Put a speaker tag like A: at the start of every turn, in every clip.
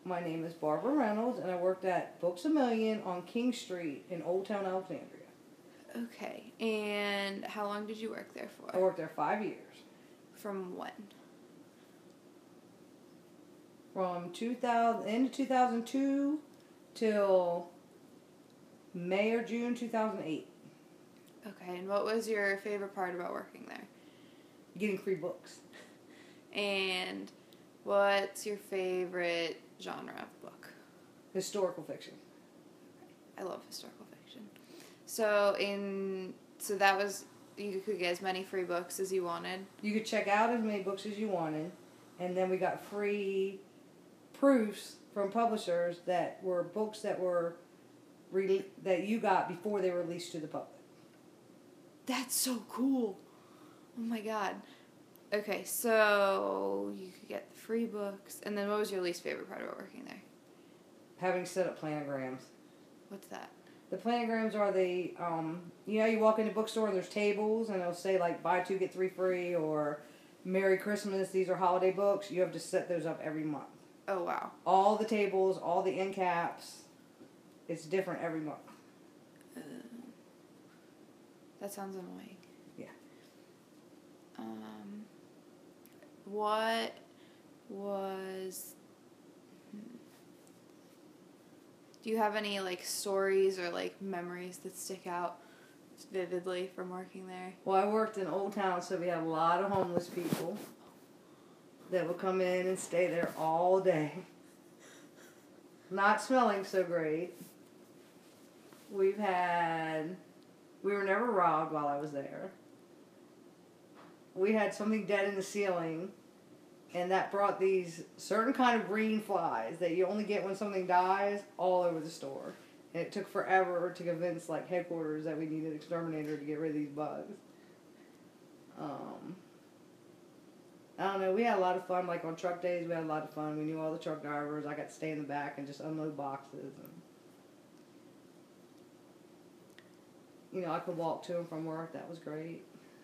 A: My name is Barbara Reynolds, and I worked at Books A Million on King Street in Old Town Alexandria.
B: Okay. And how long did you work there for?
A: I worked there 5 years.
B: From when?
A: From end of 2002 till May or June 2008.
B: Okay, and what was your favorite part about working there?
A: Getting free books.
B: And what's your favorite genre of book?
A: Historical fiction.
B: I love historical fiction. So that was, you could get as many free books as you wanted?
A: You could check out as many books as you wanted, and then we got free proofs from publishers that were books that were that you got before they were released to the public.
B: That's so cool. Oh my god. Okay, so you could get the free books, and then what was your least favorite part about working there?
A: Having set up planograms.
B: What's that?
A: The planograms are the, you walk into a bookstore and there's tables and it'll say like buy 2 get 3 free or Merry Christmas, these are holiday books. You have to set those up every month.
B: Oh, wow.
A: All the tables, all the end caps, it's different every month.
B: That sounds annoying.
A: Yeah.
B: What was... Do you have any, like, stories or, like, memories that stick out vividly from working there?
A: Well, I worked in Old Town, so we had a lot of homeless people that would come in and stay there all day. Not smelling so great. We were never robbed while I was there. We had something dead in the ceiling, and that brought these certain kind of green flies that you only get when something dies all over the store. And it took forever to convince like headquarters that we needed an exterminator to get rid of these bugs. I don't know, we had a lot of fun, like on truck days we had a lot of fun. We knew all the truck drivers. I got to stay in the back and just unload boxes. And, I could walk to and from work. That was great.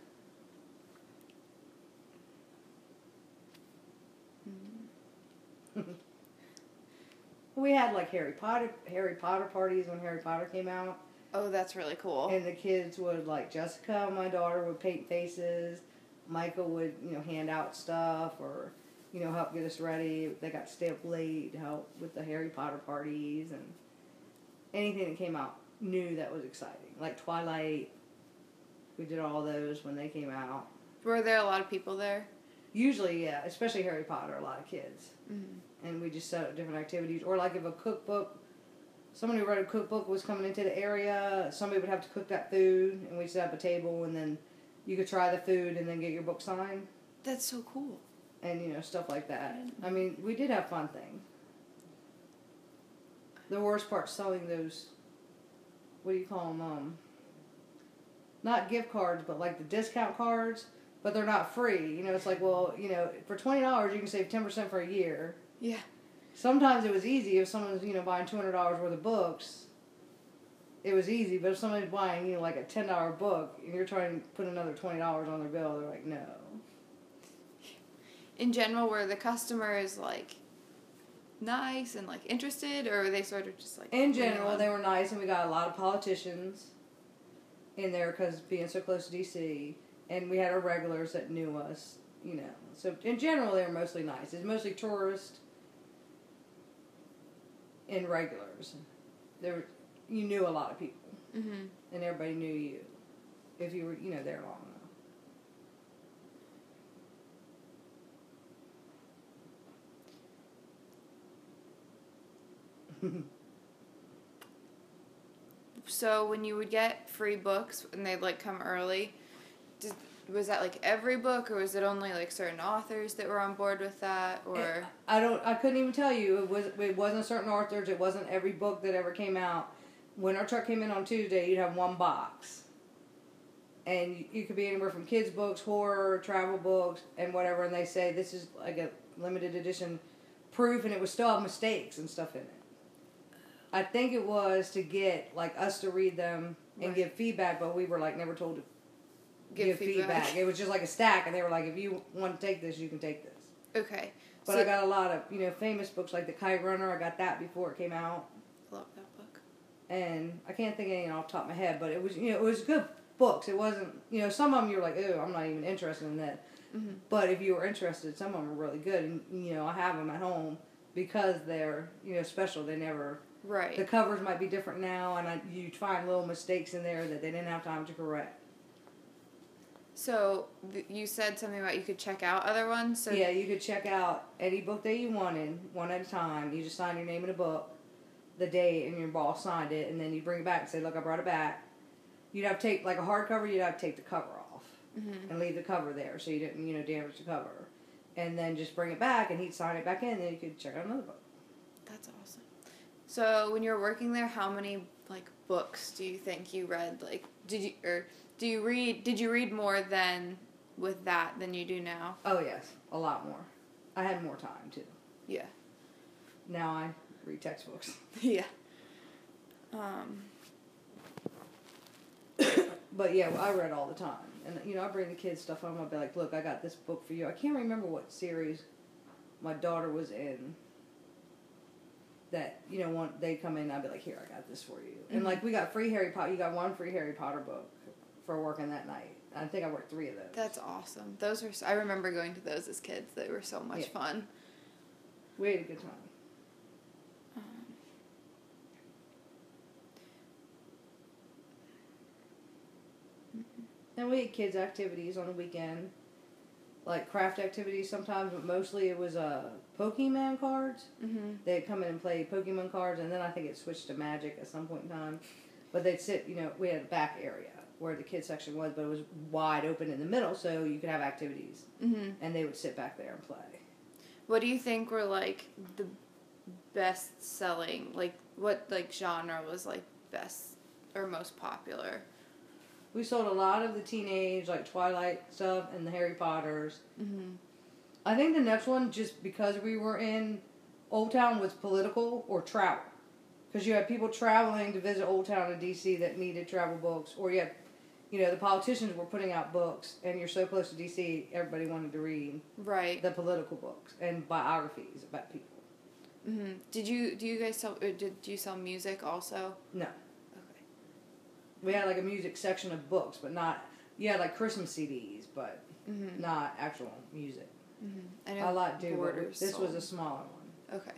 A: We had like Harry Potter parties when Harry Potter came out.
B: Oh, that's really cool.
A: And the kids would, like, Jessica, my daughter, would paint faces. Michael would, hand out stuff or, help get us ready. They got to stay up late to help with the Harry Potter parties and anything that came out new that was exciting. Like Twilight, we did all those when they came out.
B: Were there a lot of people there?
A: Usually, yeah, especially Harry Potter, a lot of kids.
B: Mm-hmm.
A: And we just set up different activities. Or like if a cookbook, somebody who wrote a cookbook was coming into the area, somebody would have to cook that food, and we'd set up a table, and then you could try the food and then get your book signed.
B: That's so cool.
A: And, stuff like that. I mean, we did have fun things. The worst part's selling those, what do you call them, not gift cards, but like the discount cards, but they're not free. It's like, well, for $20 you can save 10% for a year.
B: Yeah.
A: Sometimes it was easy if someone's, buying $200 worth of books. It was easy, but if somebody's buying, like a $10 book, and you're trying to put another $20 on their bill, they're like, no.
B: In general, were the customers, like, nice and, like, interested, or were they sort of just, like...
A: In general, they were nice, and we got a lot of politicians in there because being so close to D.C., and we had our regulars that knew us, So, in general, they were mostly nice. It's mostly tourists and regulars. You knew a lot of people.
B: Mm-hmm.
A: And everybody knew you if you were, there long enough.
B: So when you would get free books and they'd, like, come early, was that, like, every book, or was it only, like, certain authors that were on board with that, or...
A: I couldn't even tell you. It wasn't certain authors. It wasn't every book that ever came out. When our truck came in on Tuesday, you'd have one box. And you could be anywhere from kids' books, horror, travel books, and whatever, and they say this is, like, a limited edition proof, and it would still have mistakes and stuff in it. I think it was to get, like, us to read them and give feedback, but we were, like, never told to give feedback. It was just like a stack, and they were like, if you want to take this, you can take this.
B: Okay.
A: But I got a lot of, famous books like The Kite Runner. I got that before it came out.
B: Love that book.
A: And I can't think of anything off the top of my head, but it was, it was good books. It wasn't, some of them you're like, oh, I'm not even interested in that.
B: Mm-hmm.
A: But if you were interested, some of them are really good. And, I have them at home because they're, special. They never...
B: Right.
A: The covers might be different now, and you find little mistakes in there that they didn't have time to correct.
B: So, you said something about you could check out other ones? So
A: yeah, you could check out any book that you wanted, one at a time. You just sign your name in a book, the date, and your boss signed it, and then you bring it back and say, look, I brought it back. You'd have to take, like a hardcover, you'd have to take the cover off and leave the cover there so you didn't, damage the cover. And then just bring it back, and he'd sign it back in, and then you could check out another book.
B: That's awesome. So, when you were working there, how many, books do you think you read? Did you read more with that than you do now?
A: Oh, yes. A lot more. I had more time, too.
B: Yeah.
A: Now I read textbooks.
B: Yeah.
A: But, yeah, I read all the time. And, I bring the kids stuff home. I'll be like, look, I got this book for you. I can't remember what series my daughter was in. That, when they come in, I'd be like, here, I got this for you. Mm-hmm. And, we got free Harry Potter. You got one free Harry Potter book for working that night. I think I worked 3 of those.
B: That's awesome. Those were... I remember going to those as kids. They were so much fun.
A: We had a good time. And we had kids' activities on the weekend. Like craft activities sometimes, but mostly it was Pokemon cards. Mm-hmm. They'd come in and play Pokemon cards, and then I think it switched to Magic at some point in time. But they'd sit, we had a back area where the kids section was, but it was wide open in the middle, so you could have activities. Mm-hmm. And they would sit back there and play.
B: What do you think were, the best-selling, what, genre was, best or most popular?
A: We sold a lot of the teenage, Twilight stuff and the Harry Potters. Mm-hmm. I think the next one, just because we were in Old Town, was political or travel. Because you had people traveling to visit Old Town in D.C. that needed travel books. Or you had, the politicians were putting out books, and you're so close to D.C., everybody wanted to read the political books and biographies about people.
B: Mm-hmm. Do you guys sell, did you sell music also?
A: No. We had a music section of books, but not... You had Christmas CDs, but not actual music.
B: Mm-hmm. I know
A: a lot do, but this
B: sold.
A: was a smaller one.
B: Okay.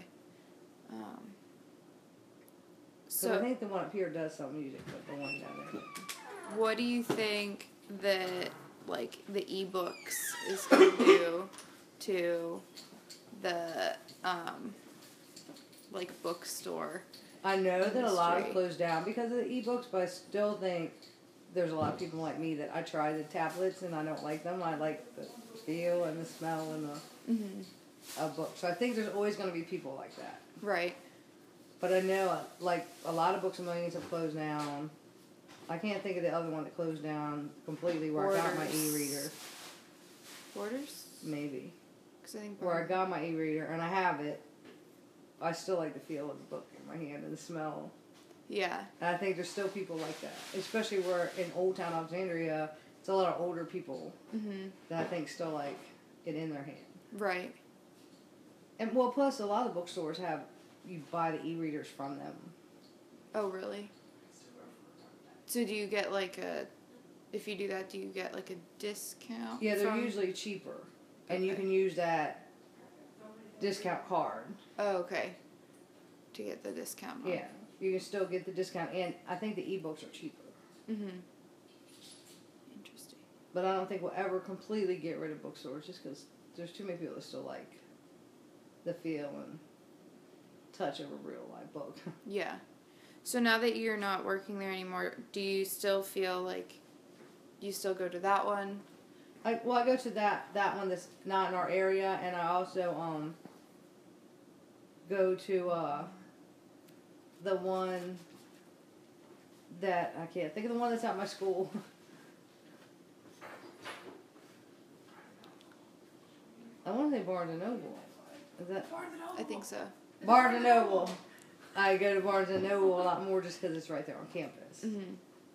A: So I think the one up here does sell music, but the one down there.
B: What do you think that the ebooks is going to do to the bookstore?
A: I know that a lot have closed down because of the ebooks, but I still think there's a lot of people like me that I try the tablets and I don't like them. I like the feel and the smell and the book. So I think there's always going to be people like that.
B: Right.
A: But I know, a lot of Books A Millions have closed down. I can't think of the other one that closed down completely where I got my e-reader.
B: Borders?
A: Maybe.
B: 'Cause I think
A: where I got my e-reader and I have it. I still like the feel of the book in my hand and the smell.
B: Yeah.
A: And I think there's still people like that. Especially where in Old Town Alexandria, it's a lot of older people that I think still like it in their hand.
B: Right.
A: And plus a lot of bookstores you buy the e-readers from them.
B: Oh, really? So do you get if you do that, do you get a discount?
A: Yeah, they're usually cheaper. And you can use that discount card.
B: Oh, okay. To get the discount.
A: Yeah, you can still get the discount, and I think the ebooks are cheaper.
B: Mm-hmm. Interesting.
A: But I don't think we'll ever completely get rid of bookstores just because there's too many people that still like the feel and touch of a real life book.
B: Yeah. So now that you're not working there anymore, do you still feel like you still go to that one?
A: I go to that one that's not in our area, and I also go to the one that I can't think of the one that's at my school. I want to say Barnes and Noble. Is that?
B: I think so.
A: Barnes and Noble. I go to Barnes and Noble a lot more just because it's right there on campus. Mm-hmm.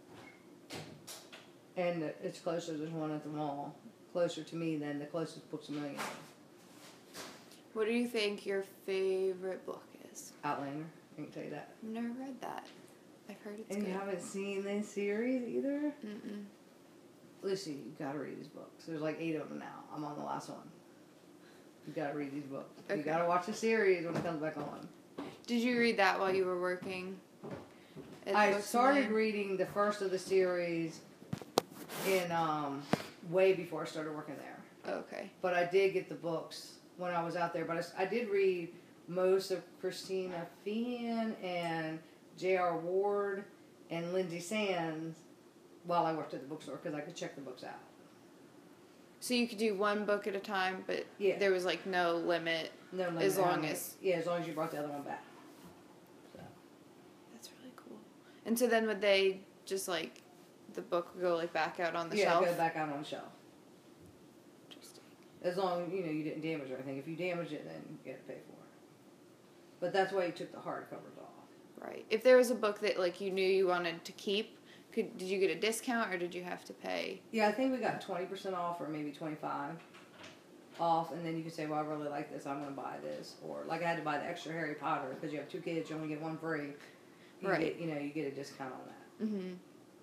A: And it's closer. There's one at the mall. Closer to me than the closest Books A Million.
B: What do you think your favorite book is?
A: Outlander. I can tell you that.
B: I've never read that. I've heard it's
A: And
B: good.
A: you haven't seen this series either?
B: Mm-mm.
A: Lucy, you gotta read these books. There's like 8 of them now. I'm on the last one. You gotta read these books.
B: Okay.
A: You gotta watch the series when it comes back on.
B: Did you read that while you were working? At
A: I
B: Books
A: started
B: Online?
A: reading the first of the series in way before I started working there.
B: Okay.
A: But I did get the books when I was out there. But I did read most of Christina Feehan and J.R. Ward and Lindsay Sands while I worked at the bookstore because I could check the books out.
B: So you could do one book at a time, but
A: Yeah.
B: there was like no limit.
A: No limit
B: As
A: how
B: long
A: many-
B: as-
A: as long as you brought the other one back. So.
B: That's really cool. And so then would they just like the book would go like back out on the
A: Yeah,
B: shelf?
A: go back out on the shelf.
B: Interesting.
A: As long as you didn't damage or anything. If you damage it, then you got to pay for it. But that's why you took the hardcovers off.
B: Right. If there was a book that like you knew you wanted to keep, did you get a discount or did you have to pay?
A: Yeah, I think we got 20% off or maybe 25% off, and then you could say, well, I really like this, I'm going to buy this. Or, like, I had to buy the extra Harry Potter because you have 2 kids, you only get 1 free.
B: Right.
A: You get a discount on that.
B: Mm-hmm.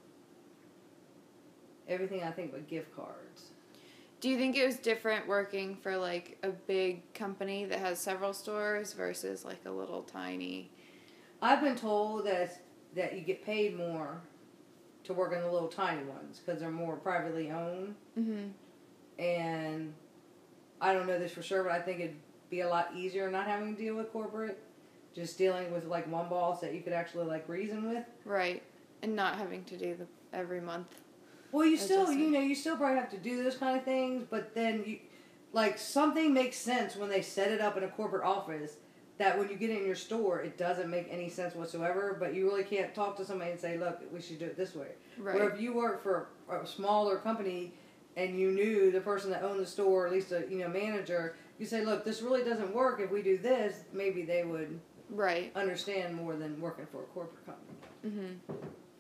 A: Everything, I think, but gift cards.
B: Do you think it was different working for like a big company that has several stores versus like a little tiny?
A: I've been told that you get paid more to work in the little tiny ones because they're more privately owned.
B: Mm-hmm.
A: And I don't know this for sure, but I think it'd be a lot easier not having to deal with corporate. Just dealing with like one boss that you could actually like reason with.
B: Right. And not having to do the every month.
A: Well, you
B: That's
A: still,
B: just it.
A: you still probably have to do those kind of things, but then like something makes sense when they set it up in a corporate office that when you get in your store, it doesn't make any sense whatsoever, but you really can't talk to somebody and say, look, we should do it this way.
B: Right.
A: Where if you work for a smaller company and you knew the person that owned the store, or at least a manager, you say, look, this really doesn't work. If we do this, maybe they would
B: Right.
A: understand more than working for a corporate company.
B: Mm-hmm.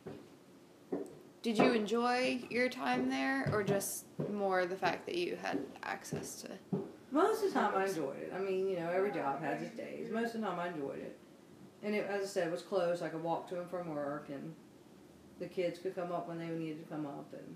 B: Did you enjoy your time there, or just more the fact that you had access to?
A: Most of the time I enjoyed it. I mean, every job has its days. Most of the time I enjoyed it. And it, as I said, it was close. I could walk to and from work, and the kids could come up when they needed to come up. And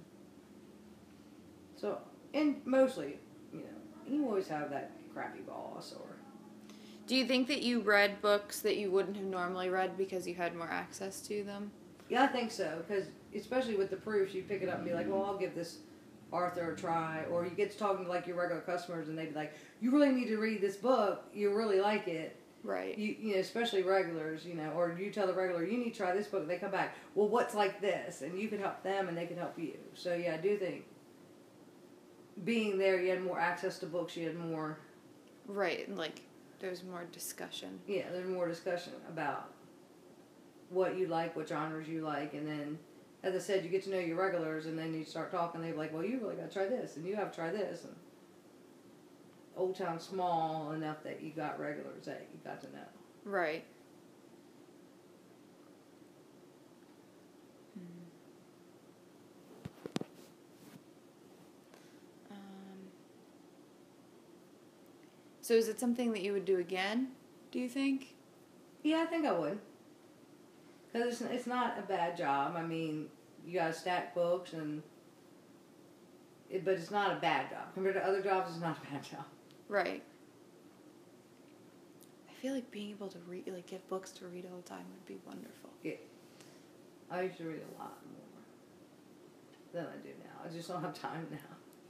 A: so, and mostly, you always have that crappy boss or...
B: Do you think that you read books that you wouldn't have normally read because you had more access to them?
A: Yeah, I think so, because especially with the proofs, you pick it up and be like, well, I'll give this Arthur a try. Or you get to talking to like your regular customers and they'd be like, you really need to read this book. You really like it.
B: Right.
A: Especially regulars, or you tell the regular, you need to try this book. And they come back, well, what's like this? And you can help them and they can help you. So, yeah, I do think being there, you had more access to books. You had more...
B: Right, and like there's more discussion.
A: Yeah, there's more discussion about what you like, what genres you like, and then, as I said, you get to know your regulars, and then you start talking, they're like, well, you really got to try this, and you have to try this, and Old Town's small enough that you got regulars that you got to know.
B: Right. So is it something that you would do again, do you think?
A: Yeah, I think I would. Because it's not a bad job. I mean, you got to stack books, but it's not a bad job. Compared to other jobs, it's not a bad job.
B: Right. I feel like being able to read, like get books to read all the time would be wonderful.
A: Yeah. I used to read a lot more than I do now. I just don't have time now.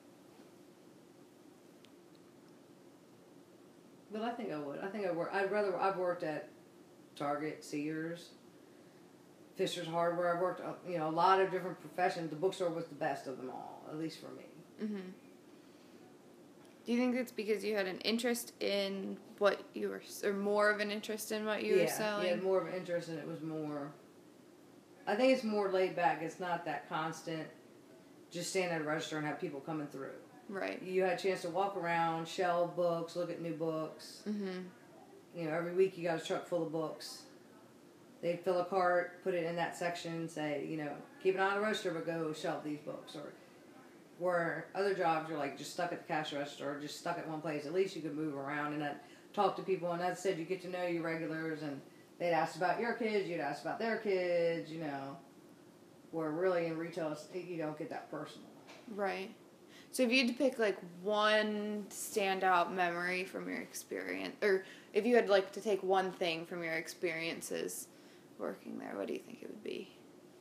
A: But I think I would. I've worked at Target, Sears, Fisher's Hardware. I've worked, a lot of different professions. The bookstore was the best of them all, at least for me.
B: Mm-hmm. Do you think it's because you had an interest in what you were, or more of an interest in what you were selling?
A: Yeah, more of an interest, and it was more... I think it's more laid back. It's not that constant, just stand at a register and have people coming through.
B: Right.
A: You had a chance to walk around, shelve books, look at new books.
B: Mm-hmm.
A: Every week you got a truck full of books. They'd fill a cart, put it in that section, and say, keep it on the register, but go shelve these books. Or where other jobs you're like just stuck at the cash register or just stuck at one place. At least you could move around. And talk to people, and as I said, you get to know your regulars, and they'd ask about your kids, you'd ask about their kids, you know. Where really in retail, you don't get that personal.
B: Right. So if you had to pick like one standout memory from your experience, or if you had like to take one thing from your experiences working there, what do you think it would be?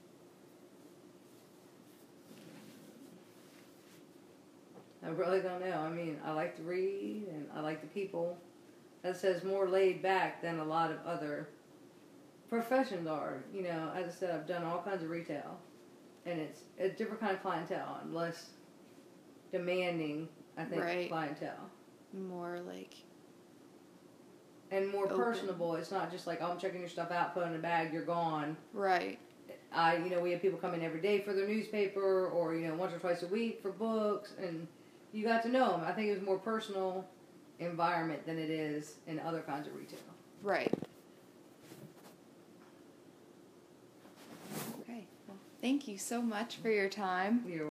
A: I really don't know. I mean, I like to read, and I like the people. That says more laid back than a lot of other professions are. You know, as I said, I've done all kinds of retail, and it's a different kind of clientele, and less demanding, I think,
B: Right.
A: clientele.
B: More like...
A: And more
B: Open.
A: personable. It's not just like, oh, I'm checking your stuff out, put it in a bag, you're gone.
B: Right.
A: We have people come in every day for their newspaper, or, once or twice a week for books, and you got to know them. I think it was a more personal environment than it is in other kinds of retail.
B: Right. Okay. Well, thank you so much for your time.
A: You're